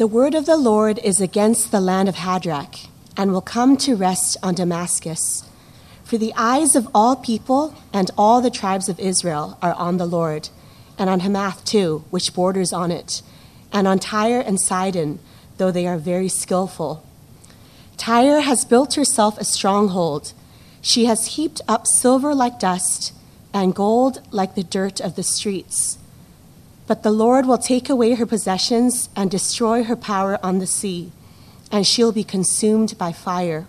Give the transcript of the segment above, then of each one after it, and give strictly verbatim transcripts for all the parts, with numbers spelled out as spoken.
The word of the Lord is against the land of Hadrach, and will come to rest on Damascus. For the eyes of all people and all the tribes of Israel are on the Lord, and on Hamath too, which borders on it, and on Tyre and Sidon, though they are very skillful. Tyre has built herself a stronghold. She has heaped up silver like dust, and gold like the dirt of the streets. But the Lord will take away her possessions and destroy her power on the sea, and she'll be consumed by fire.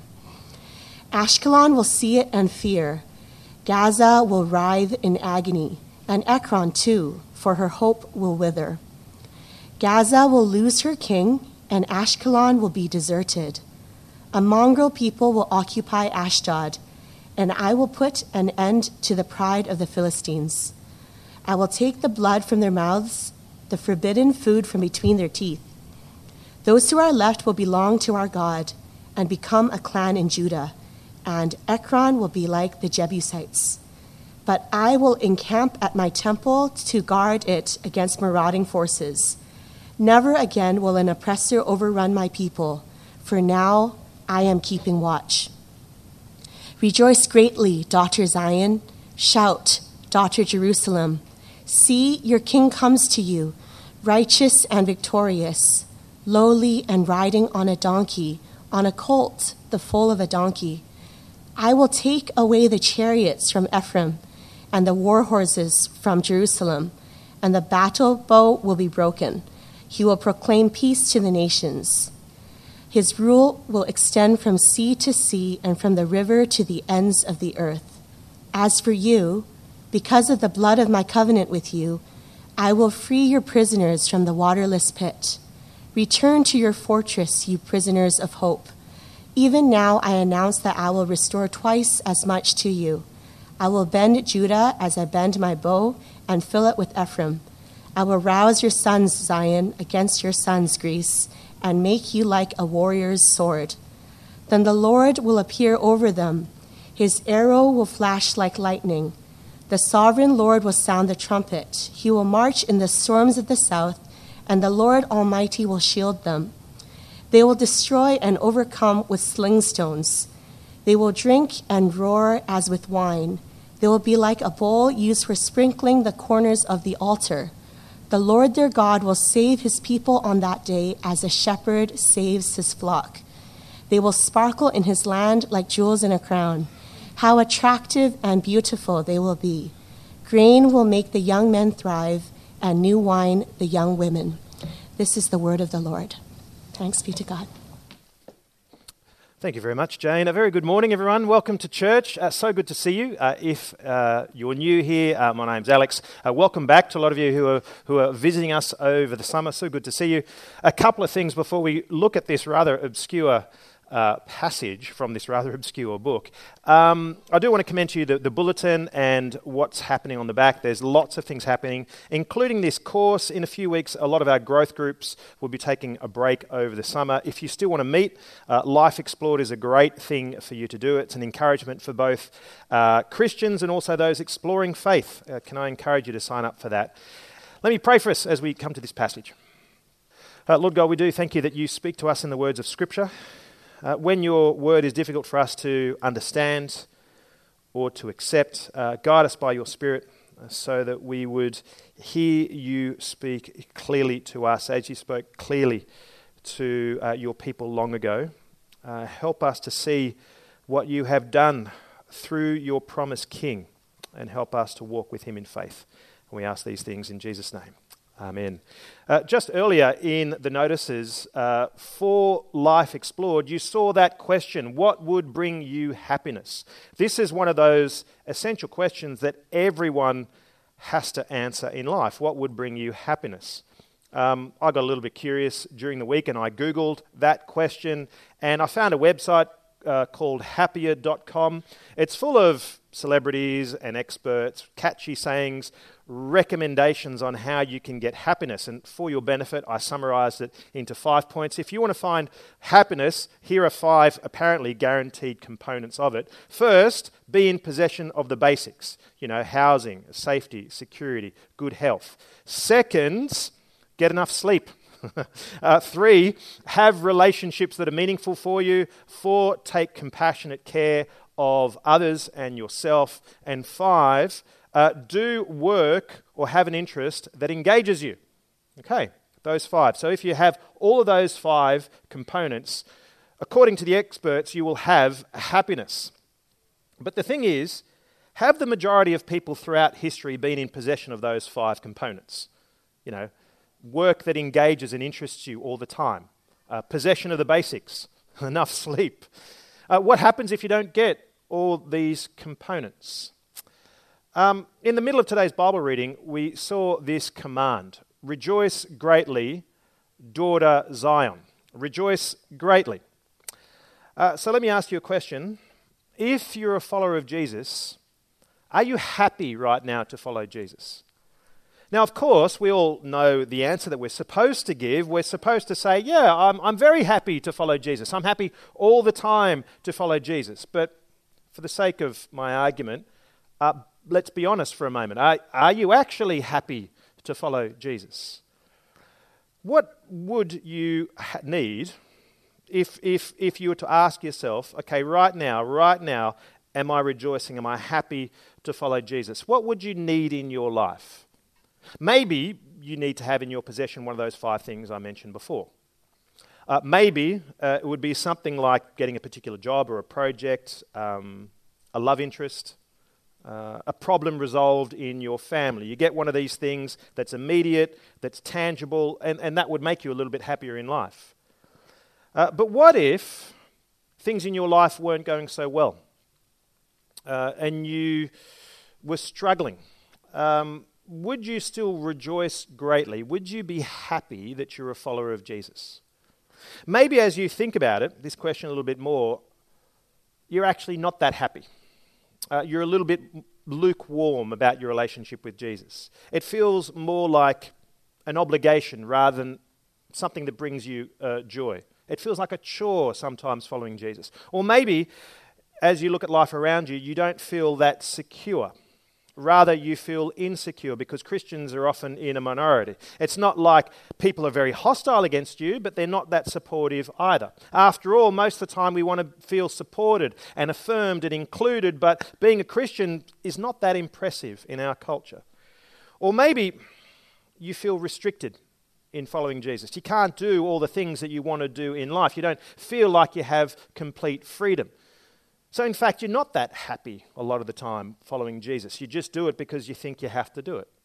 Ashkelon will see it and fear. Gaza will writhe in agony, and Ekron too, for her hope will wither. Gaza will lose her king, and Ashkelon will be deserted. A mongrel people will occupy Ashdod, and I will put an end to the pride of the Philistines. I will take the blood from their mouths, the forbidden food from between their teeth. Those who are left will belong to our God and become a clan in Judah, and Ekron will be like the Jebusites. But I will encamp at my temple to guard it against marauding forces. Never again will an oppressor overrun my people, for now I am keeping watch. Rejoice greatly, daughter Zion. Shout, daughter Jerusalem. See, your king comes to you, righteous and victorious, lowly and riding on a donkey, on a colt, the foal of a donkey. I will take away the chariots from Ephraim and the war horses from Jerusalem, and the battle bow will be broken. He will proclaim peace to the nations. His rule will extend from sea to sea and from the river to the ends of the earth. As for you, because of the blood of my covenant with you, I will free your prisoners from the waterless pit. Return to your fortress, you prisoners of hope. Even now I announce that I will restore twice as much to you. I will bend Judah as I bend my bow and fill it with Ephraim. I will rouse your sons, Zion, against your sons, Greece, and make you like a warrior's sword. Then the Lord will appear over them. His arrow will flash like lightning. The sovereign Lord will sound the trumpet. He will march in the storms of the south, and the Lord Almighty will shield them. They will destroy and overcome with sling stones. They will drink and roar as with wine. They will be like a bowl used for sprinkling the corners of the altar. The Lord their God will save his people on that day as a shepherd saves his flock. They will sparkle in his land like jewels in a crown. How attractive and beautiful they will be. Grain will make the young men thrive, and new wine the young women. This is the word of the Lord. Thanks be to God. Thank you very much, Jane. A very good morning, everyone. Welcome to church. Uh, so good to see you. Uh, if uh, you're new here, uh, my name's Alex. Uh, welcome back to a lot of you who are who are visiting us over the summer. So good to see you. A couple of things before we look at this rather obscure Uh, passage from this rather obscure book. Um, I do want to commend to you the, the bulletin and what's happening on the back. There's lots of things happening, including this course. In a few weeks, a lot of our growth groups will be taking a break over the summer. If you still want to meet, uh, Life Explored is a great thing for you to do. It's an encouragement for both uh, Christians and also those exploring faith. Uh, can I encourage you to sign up for that? Let me pray for us as we come to this passage. Uh, Lord God, we do thank you that you speak to us in the words of Scripture. Uh, when your word is difficult for us to understand or to accept, uh, guide us by your Spirit uh, so that we would hear you speak clearly to us as you spoke clearly to uh, your people long ago. Uh, help us to see what you have done through your promised King and help us to walk with him in faith. And we ask these things in Jesus' name. Amen. Uh, just earlier in the notices uh, for Life Explored, you saw that question, what would bring you happiness? This is one of those essential questions that everyone has to answer in life. What would bring you happiness? Um, I got a little bit curious during the week and I Googled that question and I found a website uh, called happier dot com. It's full of celebrities and experts, catchy sayings, recommendations on how you can get happiness. And for your benefit, I summarized it into five points. If you want to find happiness, here are five apparently guaranteed components of it. First, be in possession of the basics, you know, housing, safety, security, good health. Second, get enough sleep. uh, three, have relationships that are meaningful for you. Four, take compassionate care of others and yourself. And five, uh, do work or have an interest that engages you. Okay, those five. So if you have all of those five components, according to the experts, you will have happiness. But the thing is, have the majority of people throughout history been in possession of those five components? You know, work that engages and interests you all the time. Uh, possession of the basics. Enough sleep. Uh, what happens if you don't get all these components? Um, in the middle of today's Bible reading, we saw this command. Rejoice greatly, daughter Zion. Rejoice greatly. Uh, so let me ask you a question. If you're a follower of Jesus, are you happy right now to follow Jesus? Now, of course, we all know the answer that we're supposed to give. We're supposed to say, yeah, I'm, I'm very happy to follow Jesus. I'm happy all the time to follow Jesus. But for the sake of my argument, uh, let's be honest for a moment. Are, are you actually happy to follow Jesus? What would you ha- need if, if, if you were to ask yourself, okay, right now, right now, am I rejoicing? Am I happy to follow Jesus? What would you need in your life? Maybe you need to have in your possession one of those five things I mentioned before. Uh, maybe uh, it would be something like getting a particular job or a project, um, a love interest, uh, a problem resolved in your family. You get one of these things that's immediate, that's tangible, and, and that would make you a little bit happier in life. Uh, but what if things in your life weren't going so well uh, and you were struggling? Um, would you still rejoice greatly? Would you be happy that you're a follower of Jesus? Maybe as you think about it, this question a little bit more, you're actually not that happy. Uh, you're a little bit lukewarm about your relationship with Jesus. It feels more like an obligation rather than something that brings you uh, joy. It feels like a chore sometimes following Jesus. Or maybe, as you look at life around you, you don't feel that secure. Rather, you feel insecure because Christians are often in a minority. It's not like people are very hostile against you, but they're not that supportive either. After all, most of the time we want to feel supported and affirmed and included, but being a Christian is not that impressive in our culture. Or maybe you feel restricted in following Jesus. You can't do all the things that you want to do in life. You don't feel like you have complete freedom. So in fact, you're not that happy a lot of the time following Jesus. You just do it because you think you have to do it.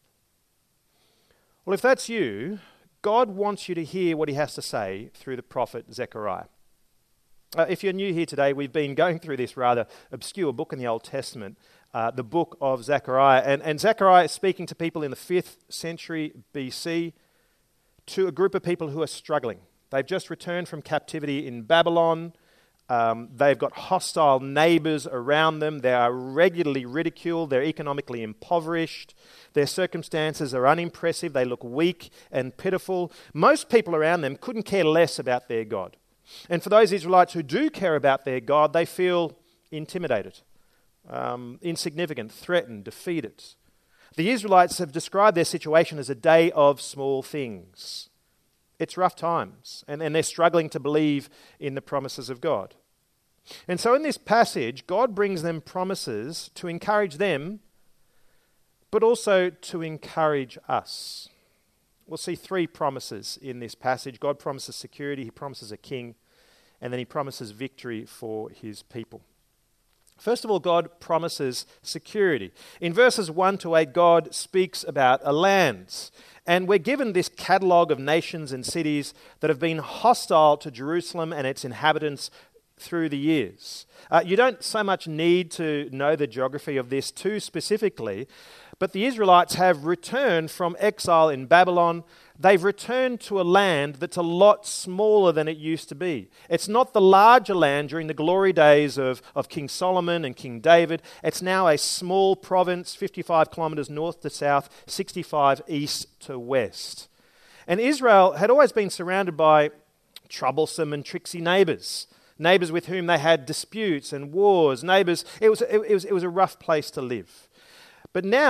Well, if that's you, God wants you to hear what he has to say through the prophet Zechariah. Uh, if you're new here today, we've been going through this rather obscure book in the Old Testament, uh, the book of Zechariah. And, and Zechariah is speaking to people in the fifth century B C, to a group of people who are struggling. They've just returned from captivity in Babylon. Um, they've got hostile neighbors around them. They are regularly ridiculed. They're economically impoverished. Their circumstances are unimpressive. They look weak and pitiful. Most people around them couldn't care less about their God. And for those Israelites who do care about their God, they feel intimidated, um, insignificant, threatened, defeated. The Israelites have described their situation as a day of small things. It's rough times, and, and they're struggling to believe in the promises of God. And so in this passage, God brings them promises to encourage them, but also to encourage us. We'll see three promises in this passage. God promises security, he promises a king, and then he promises victory for his people. First of all, God promises security. In verses one to eight, God speaks about a land. And we're given this catalogue of nations and cities that have been hostile to Jerusalem and its inhabitants through the years. Uh, you don't so much need to know the geography of this too specifically, but the Israelites have returned from exile in Babylon. They've returned to a land that's a lot smaller than it used to be. It's not the larger land during the glory days of, of King Solomon and King David. It's now a small province, fifty-five kilometres north to south, sixty-five east to west. And Israel had always been surrounded by troublesome and tricksy neighbours, neighbours with whom they had disputes and wars, neighbours. It was, it, it was, it was a rough place to live. But now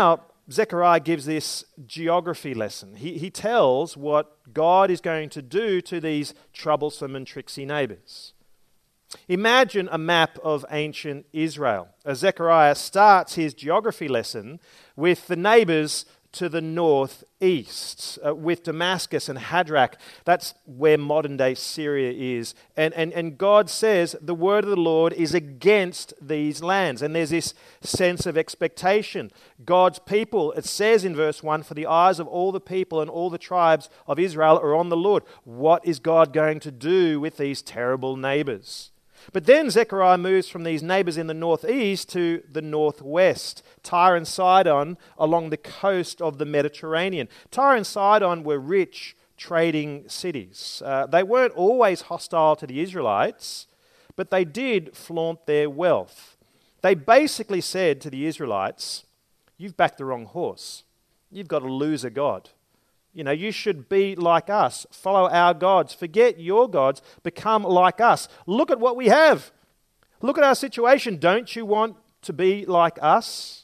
Zechariah gives this geography lesson. He, he tells what God is going to do to these troublesome and tricksy neighbors. Imagine a map of ancient Israel. As Zechariah starts his geography lesson with the neighbors to the northeast, uh, with Damascus and Hadrach. That's where modern-day Syria is. And, and, and God says the word of the Lord is against these lands. And there's this sense of expectation. God's people, it says in verse one, for the eyes of all the people and all the tribes of Israel are on the Lord. What is God going to do with these terrible neighbors? But then Zechariah moves from these neighbors in the northeast to the northwest, Tyre and Sidon along the coast of the Mediterranean. Tyre and Sidon were rich trading cities. Uh, they weren't always hostile to the Israelites, but they did flaunt their wealth. They basically said to the Israelites, you've backed the wrong horse. You've got a loser God. You know, you should be like us. Follow our gods. Forget your gods. Become like us. Look at what we have. Look at our situation. Don't you want to be like us?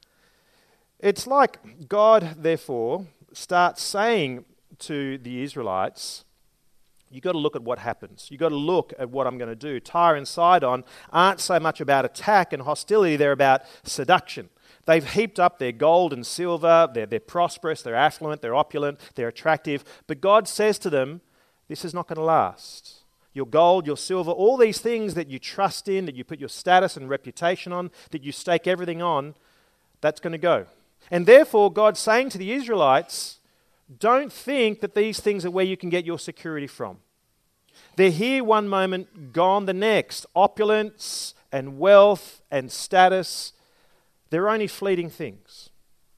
It's like God, therefore, starts saying to the Israelites, you've got to look at what happens. You've got to look at what I'm going to do. Tyre and Sidon aren't so much about attack and hostility. They're about seduction. They've heaped up their gold and silver, they're, they're prosperous, they're affluent, they're opulent, they're attractive. But God says to them, this is not going to last. Your gold, your silver, all these things that you trust in, that you put your status and reputation on, that you stake everything on, that's going to go. And therefore, God's saying to the Israelites, don't think that these things are where you can get your security from. They're here one moment, gone the next. Opulence and wealth and status, they're only fleeting things.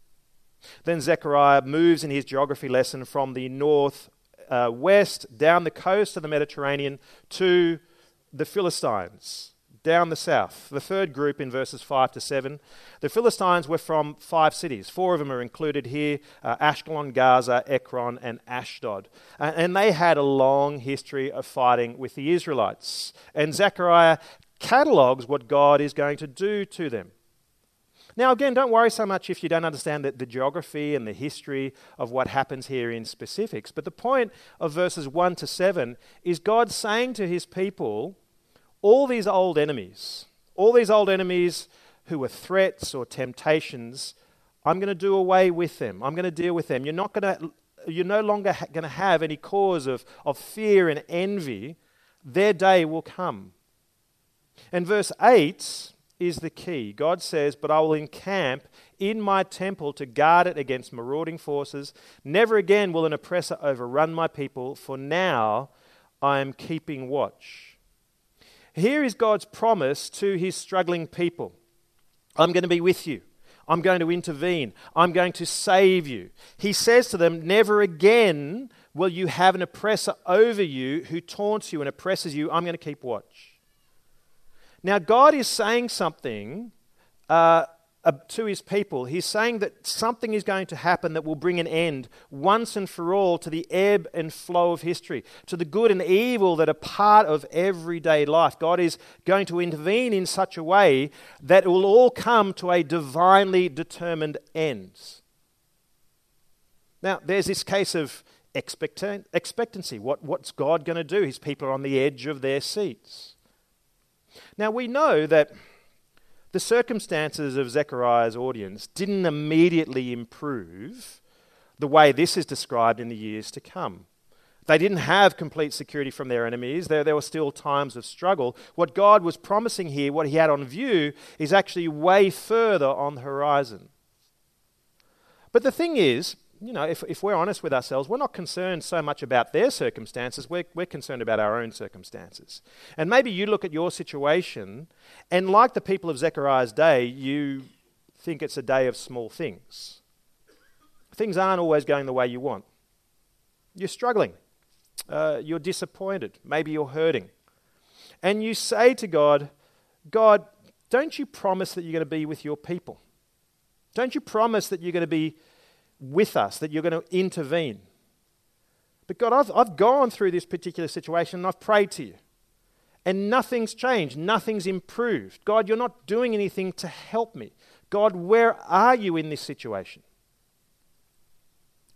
Then Zechariah moves in his geography lesson from the north uh, west down the coast of the Mediterranean to the Philistines, down the south. The third group in verses five to seven. The Philistines were from five cities. Four of them are included here, uh, Ashkelon, Gaza, Ekron, and Ashdod. Uh, and they had a long history of fighting with the Israelites. And Zechariah catalogues what God is going to do to them. Now, again, don't worry so much if you don't understand the, the geography and the history of what happens here in specifics. But the point of verses one to seven is God saying to his people, all these old enemies, all these old enemies who were threats or temptations, I'm going to do away with them. I'm going to deal with them. You're not going to, you're no longer ha- going to have any cause of, of fear and envy. Their day will come. And verse eight is the key. God says, but I will encamp in my temple to guard it against marauding forces. Never again will an oppressor overrun my people, for now I am keeping watch. Here is God's promise to his struggling people. I'm going to be with you. I'm going to intervene. I'm going to save you. He says to them, never again will you have an oppressor over you who taunts you and oppresses you. I'm going to keep watch. Now, God is saying something uh, uh, to his people. He's saying that something is going to happen that will bring an end once and for all to the ebb and flow of history, to the good and evil that are part of everyday life. God is going to intervene in such a way that it will all come to a divinely determined end. Now, there's this case of expectan- expectancy. What, what's God going to do? His people are on the edge of their seats. Now, we know that the circumstances of Zechariah's audience didn't immediately improve the way this is described in the years to come. They didn't have complete security from their enemies. There, there were still times of struggle. What God was promising here, what he had on view, is actually way further on the horizon. But the thing is, you know, if, if we're honest with ourselves, we're not concerned so much about their circumstances, we're, we're concerned about our own circumstances. And maybe you look at your situation, and like the people of Zechariah's day, you think it's a day of small things. Things aren't always going the way you want. You're struggling. Uh, you're disappointed. Maybe you're hurting. And you say to God, God, don't you promise that you're going to be with your people? Don't you promise that you're going to be with us, that you're going to intervene? But God, I've, I've gone through this particular situation and I've prayed to you. And nothing's changed. Nothing's improved. God, you're not doing anything to help me. God, where are you in this situation?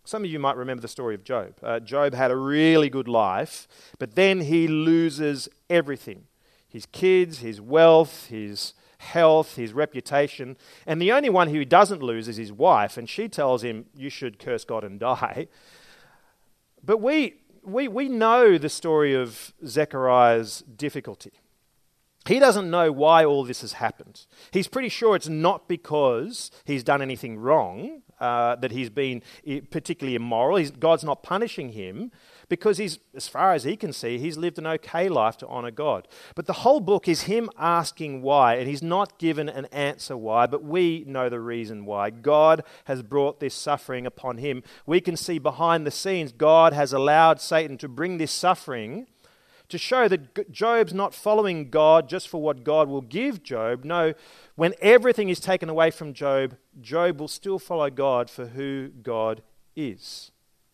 Some of you might remember the story of Job. Uh, Job had a really good life, but then he loses everything. His kids, his wealth, his health, his reputation. And the only one who he doesn't lose is his wife, and she tells him, you should curse God and die. But we, we, we know the story of Zechariah's difficulty. He doesn't know why all this has happened. He's pretty sure it's not because he's done anything wrong, uh, that he's been particularly immoral. He's, God's not punishing him because he's, as far as he can see, he's lived an okay life to honor God. But the whole book is him asking why, and he's not given an answer why, but we know the reason why. God has brought this suffering upon him. We can see behind the scenes, God has allowed Satan to bring this suffering to show that Job's not following God just for what God will give Job. No, when everything is taken away from Job, Job will still follow God for who God is.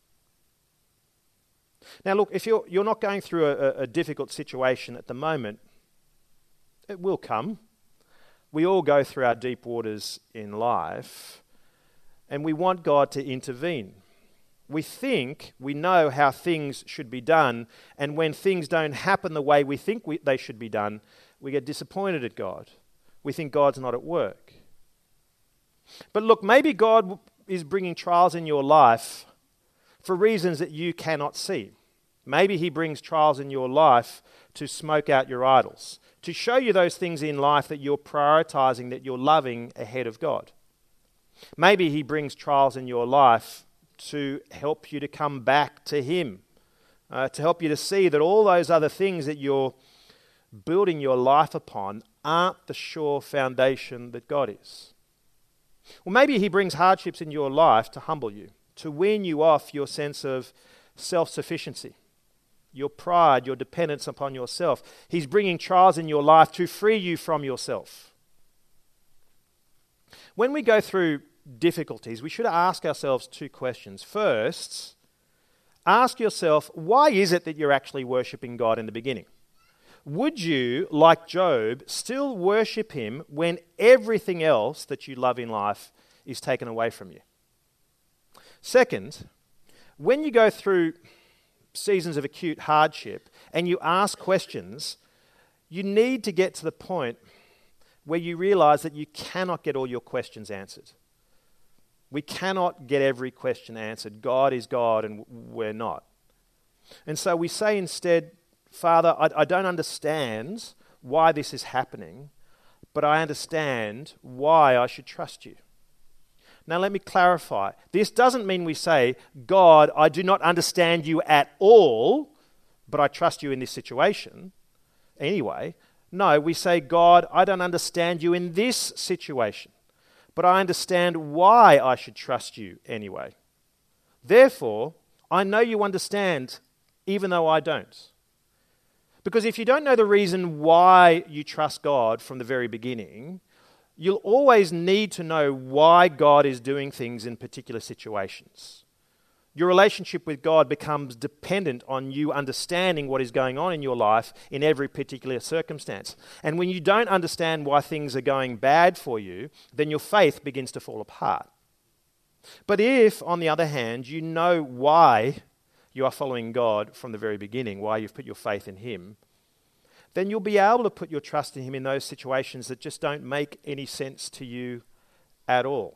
Now look, if you're, you're not going through a, a difficult situation at the moment, it will come. We all go through our deep waters in life, and we want God to intervene. We think we know how things should be done, and when things don't happen the way we think we, they should be done, we get disappointed at God. We think God's not at work. But look, maybe God is bringing trials in your life for reasons that you cannot see. Maybe he brings trials in your life to smoke out your idols, to show you those things in life that you're prioritizing, that you're loving ahead of God. Maybe he brings trials in your life to help you to come back to him, uh, to help you to see that all those other things that you're building your life upon aren't the sure foundation that God is. Or maybe he brings hardships in your life to humble you, to wean you off your sense of self-sufficiency, your pride, your dependence upon yourself. He's bringing trials in your life to free you from yourself. When we go through difficulties, we should ask ourselves two questions. First, ask yourself, why is it that you're actually worshipping God in the beginning? Would you, like Job, still worship him when everything else that you love in life is taken away from you? Second, when you go through seasons of acute hardship and you ask questions, you need to get to the point where you realize that you cannot get all your questions answered. We cannot get every question answered. God is God and we're not. And so we say instead, Father, I, I don't understand why this is happening, but I understand why I should trust you. Now let me clarify. This doesn't mean we say, God, I do not understand you at all, but I trust you in this situation. Anyway, no, we say, God, I don't understand you in this situation, but I understand why I should trust you anyway. Therefore, I know you understand, even though I don't. Because if you don't know the reason why you trust God from the very beginning, you'll always need to know why God is doing things in particular situations. Your relationship with God becomes dependent on you understanding what is going on in your life in every particular circumstance. And when you don't understand why things are going bad for you, then your faith begins to fall apart. But if, on the other hand, you know why you are following God from the very beginning, why you've put your faith in him, then you'll be able to put your trust in him in those situations that just don't make any sense to you at all.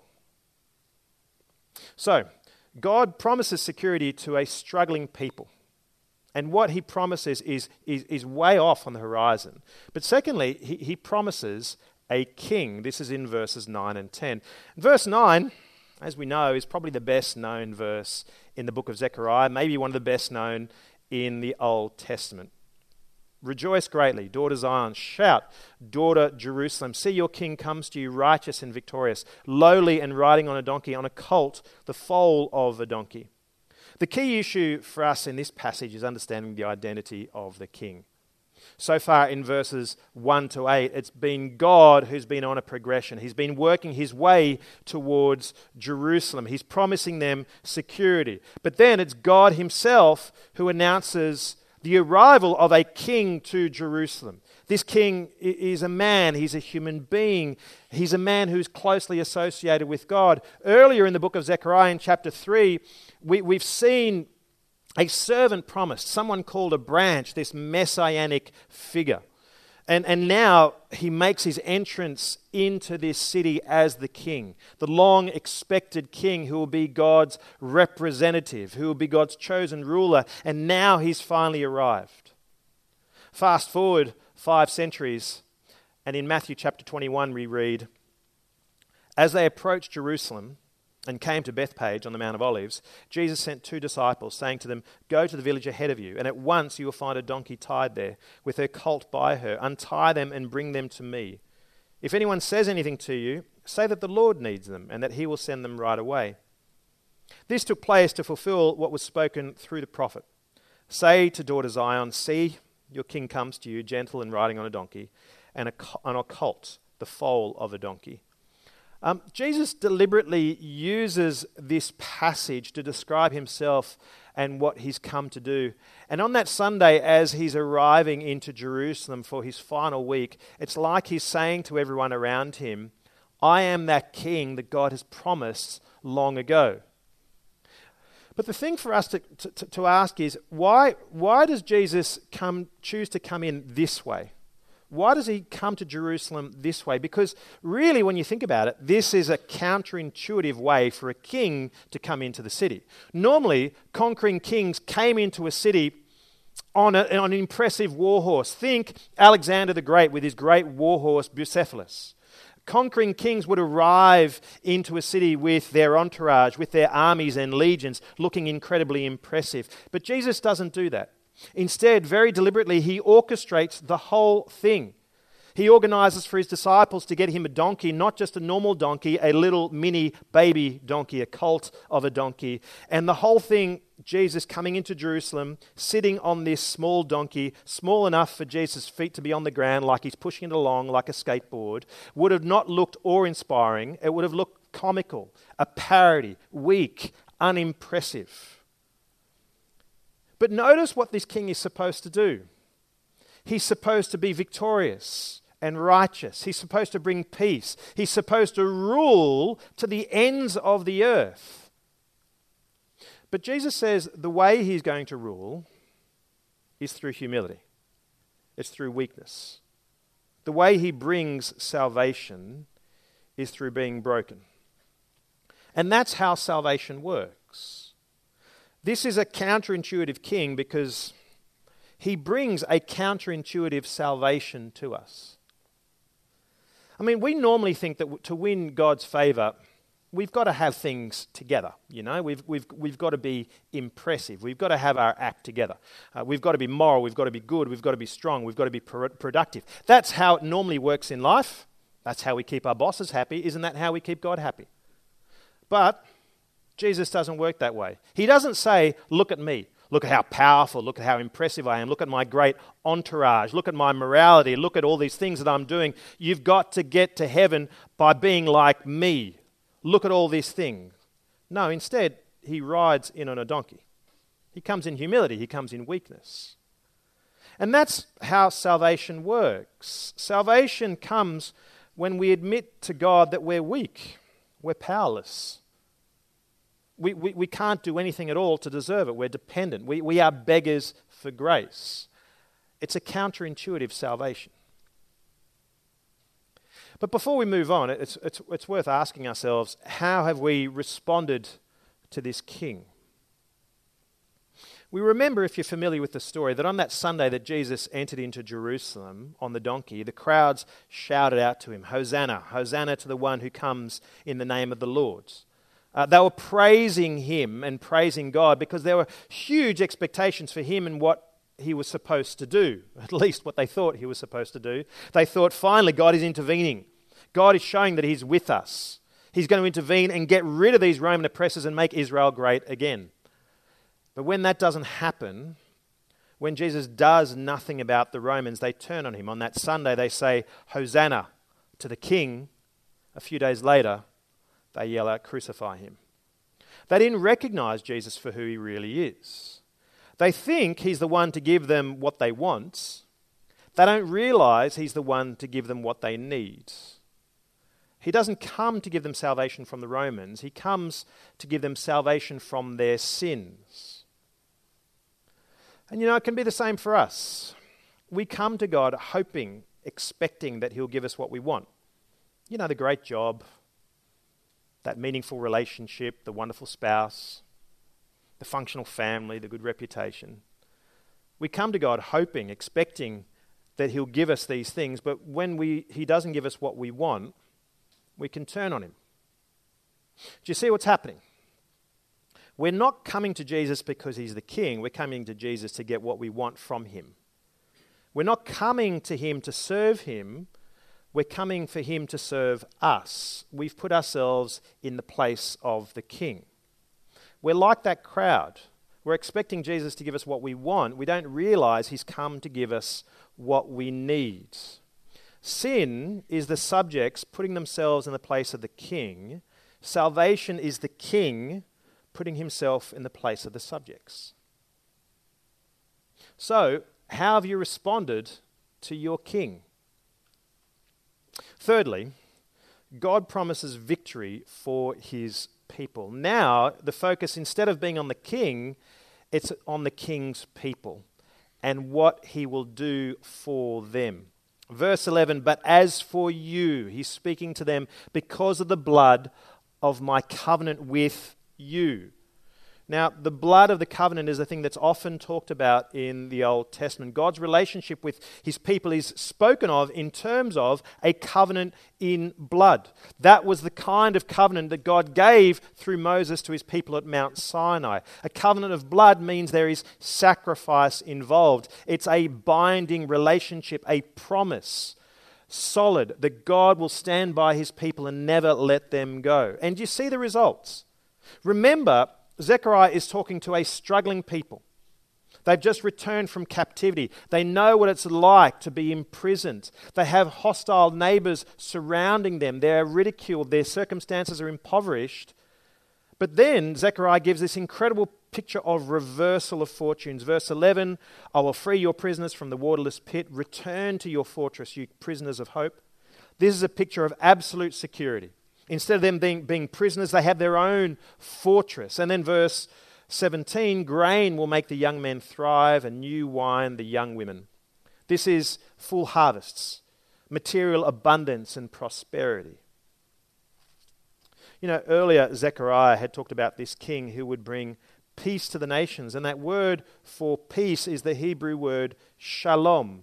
So, God promises security to a struggling people. And what he promises is, is, is way off on the horizon. But secondly, he, he promises a king. This is in verses nine and ten. Verse nine, as we know, is probably the best known verse in the book of Zechariah, maybe one of the best known in the Old Testament. Rejoice greatly, daughter Zion. Shout, daughter Jerusalem. See, your king comes to you righteous and victorious, lowly and riding on a donkey, on a colt, the foal of a donkey. The key issue for us in this passage is understanding the identity of the king. So far in verses one to eight, it's been God who's been on a progression. He's been working his way towards Jerusalem. He's promising them security. But then it's God himself who announces the arrival of a king to Jerusalem. This king is a man, he's a human being, he's a man who's closely associated with God. Earlier in the book of Zechariah in chapter three, we, we've seen a servant promised, someone called a branch, this messianic figure. And, and now he makes his entrance into this city as the king, the long-expected king who will be God's representative, who will be God's chosen ruler, and now he's finally arrived. Fast forward five centuries, and in Matthew chapter twenty-one we read, as they approached Jerusalem and came to Bethphage on the Mount of Olives, Jesus sent two disciples, saying to them, go to the village ahead of you, and at once you will find a donkey tied there, with her colt by her. Untie them and bring them to me. If anyone says anything to you, say that the Lord needs them, and that he will send them right away. This took place to fulfill what was spoken through the prophet. Say to daughter Zion, see, your king comes to you, gentle and riding on a donkey, and a, on a colt, the foal of a donkey. Um, Jesus deliberately uses this passage to describe himself and what he's come to do. And on that Sunday, as he's arriving into Jerusalem for his final week, it's like he's saying to everyone around him, I am that king that God has promised long ago. But the thing for us to, to, to ask is, why, why does Jesus come choose to come in this way? Why does he come to Jerusalem this way? Because really, when you think about it, this is a counterintuitive way for a king to come into the city. Normally, conquering kings came into a city on, a, on an impressive war horse. Think Alexander the Great with his great war horse Bucephalus. Conquering kings would arrive into a city with their entourage, with their armies and legions, looking incredibly impressive. But Jesus doesn't do that. Instead, very deliberately, he orchestrates the whole thing. He organizes for his disciples to get him a donkey, not just a normal donkey, a little mini baby donkey, a colt of a donkey. And the whole thing, Jesus coming into Jerusalem, sitting on this small donkey, small enough for Jesus' feet to be on the ground like he's pushing it along like a skateboard, would have not looked awe-inspiring. It would have looked comical, a parody, weak, unimpressive. But notice what this king is supposed to do. He's supposed to be victorious and righteous. He's supposed to bring peace. He's supposed to rule to the ends of the earth. But Jesus says the way he's going to rule is through humility. It's through weakness. The way he brings salvation is through being broken. And that's how salvation works. This is a counterintuitive king because he brings a counterintuitive salvation to us. I mean, we normally think that to win God's favor, we've got to have things together. You know, we've we've we've got to be impressive. We've got to have our act together. Uh, we've got to be moral. We've got to be good. We've got to be strong. We've got to be pro- productive. That's how it normally works in life. That's how we keep our bosses happy. Isn't that how we keep God happy? But Jesus doesn't work that way. He doesn't say, look at me. Look at how powerful, look at how impressive I am. Look at my great entourage. Look at my morality. Look at all these things that I'm doing. You've got to get to heaven by being like me. Look at all these things. No, instead, he rides in on a donkey. He comes in humility. He comes in weakness. And that's how salvation works. Salvation comes when we admit to God that we're weak. We're powerless. We, we, we can't do anything at all to deserve it. We're dependent. We, we are beggars for grace. It's a counterintuitive salvation. But before we move on, it's, it's, it's worth asking ourselves, how have we responded to this king? We remember, if you're familiar with the story, that on that Sunday that Jesus entered into Jerusalem on the donkey, the crowds shouted out to him, Hosanna, Hosanna to the one who comes in the name of the Lord. Uh, they were praising him and praising God because there were huge expectations for him and what he was supposed to do, at least what they thought he was supposed to do. They thought, finally, God is intervening. God is showing that he's with us. He's going to intervene and get rid of these Roman oppressors and make Israel great again. But when that doesn't happen, when Jesus does nothing about the Romans, they turn on him. On that Sunday, they say, Hosanna to the king. A few days later, they yell out, crucify him. They didn't recognize Jesus for who he really is. They think he's the one to give them what they want. They don't realize he's the one to give them what they need. He doesn't come to give them salvation from the Romans. He comes to give them salvation from their sins. And you know, it can be the same for us. We come to God hoping, expecting that he'll give us what we want. You know, the great job, that meaningful relationship, the wonderful spouse, the functional family, the good reputation. We come to God hoping, expecting that he'll give us these things, but when we he doesn't give us what we want, we can turn on him. Do you see what's happening? We're not coming to Jesus because he's the king. We're coming to Jesus to get what we want from him. We're not coming to him to serve him. We're coming for him to serve us. We've put ourselves in the place of the king. We're like that crowd. We're expecting Jesus to give us what we want. We don't realize he's come to give us what we need. Sin is the subjects putting themselves in the place of the king. Salvation is the king putting himself in the place of the subjects. So, how have you responded to your king? Thirdly, God promises victory for his people. Now, the focus, instead of being on the king, it's on the king's people and what he will do for them. Verse eleven, but as for you, he's speaking to them, because of the blood of my covenant with you. Now, the blood of the covenant is a thing that's often talked about in the Old Testament. God's relationship with his people is spoken of in terms of a covenant in blood. That was the kind of covenant that God gave through Moses to his people at Mount Sinai. A covenant of blood means there is sacrifice involved. It's a binding relationship, a promise, solid, that God will stand by his people and never let them go. And you see the results. Remember, Zechariah is talking to a struggling people. They've just returned from captivity. They know what it's like to be imprisoned. They have hostile neighbors surrounding them. They're ridiculed. Their circumstances are impoverished. But then Zechariah gives this incredible picture of reversal of fortunes. Verse eleven, I will free your prisoners from the waterless pit. Return to your fortress, you prisoners of hope. This is a picture of absolute security. Instead of them being, being prisoners, they have their own fortress. And then verse seventeen, grain will make the young men thrive, and new wine the young women. This is full harvests, material abundance and prosperity. You know, earlier Zechariah had talked about this king who would bring peace to the nations. And that word for peace is the Hebrew word shalom.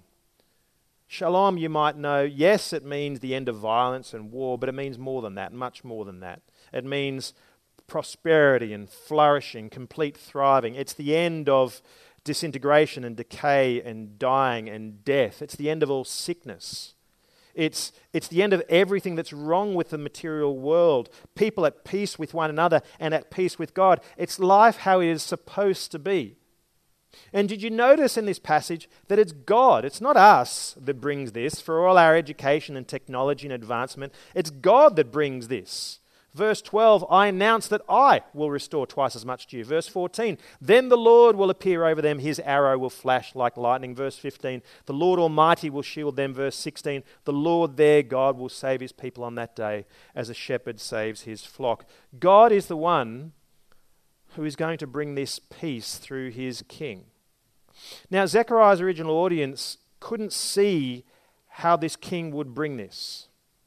Shalom, you might know, yes, it means the end of violence and war, but it means more than that, much more than that. It means prosperity and flourishing, complete thriving. It's the end of disintegration and decay and dying and death. It's the end of all sickness. It's, it's the end of everything that's wrong with the material world. People at peace with one another and at peace with God. It's life how it is supposed to be. And did you notice in this passage that it's God, it's not us that brings this for all our education and technology and advancement. It's God that brings this. Verse twelve, I announce that I will restore twice as much to you. Verse fourteen, then the Lord will appear over them. His arrow will flash like lightning. Verse fifteen, the Lord Almighty will shield them. Verse sixteen, the Lord their God will save his people on that day as a shepherd saves his flock. God is the one who is going to bring this peace through his king. Now, Zechariah's original audience couldn't see how this king would bring this.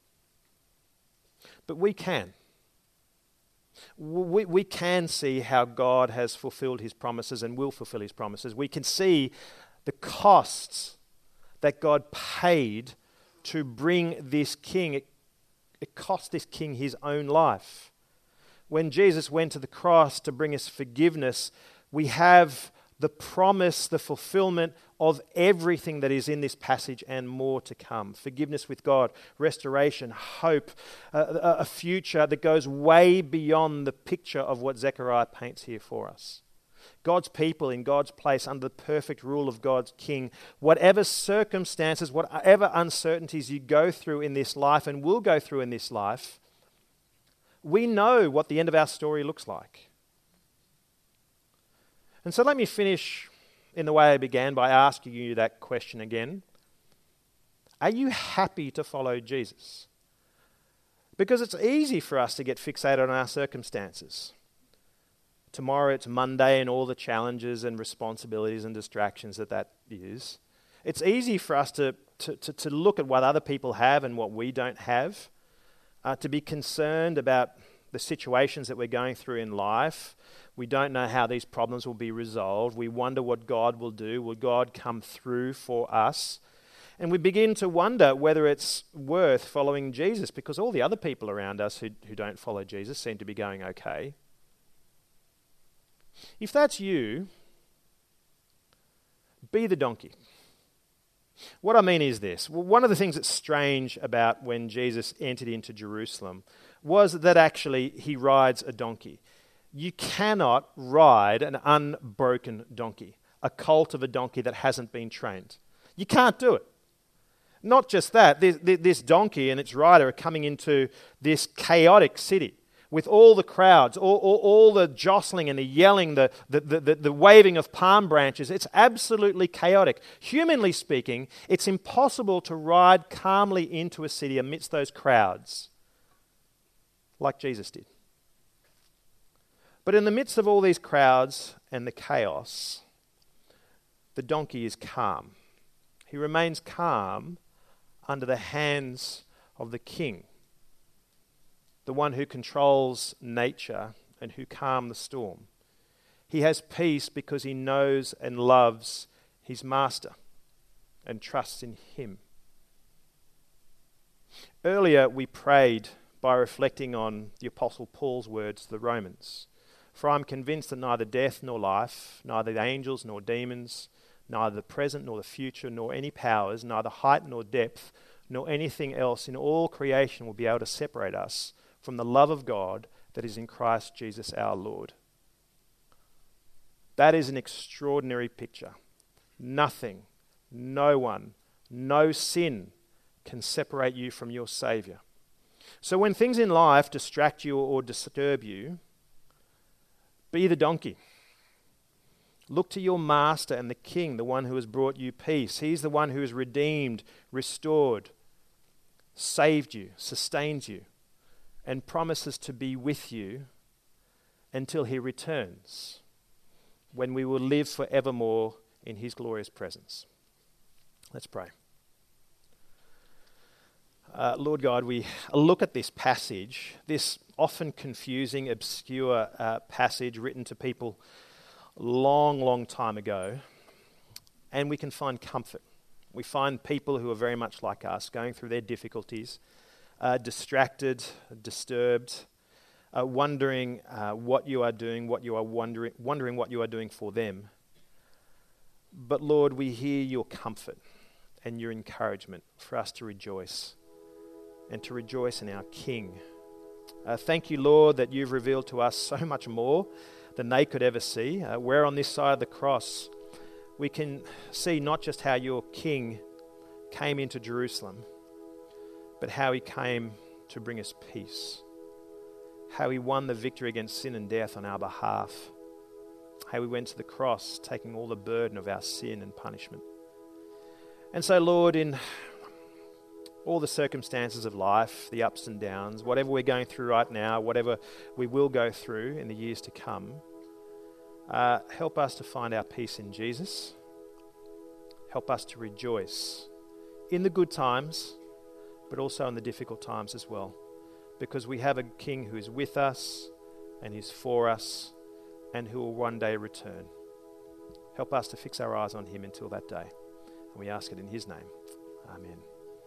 But we can. We, we can see how God has fulfilled his promises and will fulfill his promises. We can see the costs that God paid to bring this king. It, it cost this king his own life. When Jesus went to the cross to bring us forgiveness, we have the promise, the fulfillment of everything that is in this passage and more to come. Forgiveness with God, restoration, hope, uh, a future that goes way beyond the picture of what Zechariah paints here for us. God's people in God's place under the perfect rule of God's king. Whatever circumstances, whatever uncertainties you go through in this life and will go through in this life, we know what the end of our story looks like. And so let me finish in the way I began by asking you that question again. Are you happy to follow Jesus? Because it's easy for us to get fixated on our circumstances. Tomorrow it's Monday and all the challenges and responsibilities and distractions that that is. It's easy for us to, to, to, to look at what other people have and what we don't have, uh, to be concerned about the situations that we're going through in life. We don't know how these problems will be resolved. We wonder what God will do. Will God come through for us? And we begin to wonder whether it's worth following Jesus, because all the other people around us who, who don't follow Jesus seem to be going okay. If that's you, be the donkey. What I mean is this. Well, one of the things that's strange about when Jesus entered into Jerusalem was that actually he rides a donkey. You cannot ride an unbroken donkey, a colt of a donkey that hasn't been trained. You can't do it. Not just that, this, this donkey and its rider are coming into this chaotic city with all the crowds, all, all, all the jostling and the yelling, the, the, the, the waving of palm branches. It's absolutely chaotic. Humanly speaking, it's impossible to ride calmly into a city amidst those crowds like Jesus did. But in the midst of all these crowds and the chaos, the donkey is calm. He remains calm under the hands of the king, the one who controls nature and who calms the storm. He has peace because he knows and loves his master and trusts in him. Earlier we prayed by reflecting on the Apostle Paul's words to the Romans. For I am convinced that neither death nor life, neither the angels nor demons, neither the present nor the future, nor any powers, neither height nor depth, nor anything else in all creation will be able to separate us from the love of God that is in Christ Jesus our Lord. That is an extraordinary picture. Nothing, no one, no sin can separate you from your Saviour. So when things in life distract you or disturb you, be the donkey. Look to your master and the king, the one who has brought you peace. He's the one who has redeemed, restored, saved you, sustained you, and promises to be with you until he returns, when we will live forevermore in his glorious presence. Let's pray. Uh, Lord God, we look at this passage, this often confusing, obscure uh, passage written to people long, long time ago, and we can find comfort. We find people who are very much like us, going through their difficulties, uh, distracted, disturbed, uh, wondering uh, what you are doing, what you are wondering, wondering what you are doing for them. But Lord, we hear your comfort and your encouragement for us to rejoice, and to rejoice in our King. Uh, thank you, Lord, that you've revealed to us so much more than they could ever see. Uh, where on this side of the cross, we can see not just how your King came into Jerusalem, but how he came to bring us peace, how he won the victory against sin and death on our behalf, how he went to the cross, taking all the burden of our sin and punishment. And so, Lord, in all the circumstances of life, the ups and downs, whatever we're going through right now, whatever we will go through in the years to come, uh, help us to find our peace in Jesus. Help us to rejoice in the good times, but also in the difficult times as well, because we have a King who is with us and is for us and who will one day return. Help us to fix our eyes on him until that day. And we ask it in his name. Amen.